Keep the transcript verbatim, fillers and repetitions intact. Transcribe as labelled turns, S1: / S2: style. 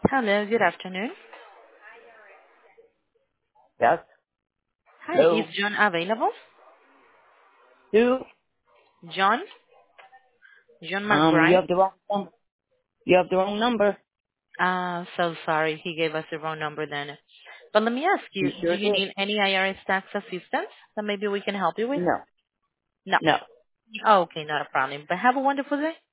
S1: Hello, good afternoon.
S2: Yes.
S1: Hi, is
S2: Hello.
S1: John available?
S2: Who?
S1: John? John
S2: Um, you
S1: McBride?
S2: have the wrong number. You have the wrong number.
S1: Uh, so sorry, he gave us the wrong number then. But let me ask
S2: You
S1: you, do
S2: sure
S1: you
S2: did.
S1: need any I R S tax assistance that maybe we can help you with?
S2: No.
S1: No.
S2: No.
S1: Oh, okay, not a problem. But have a wonderful day.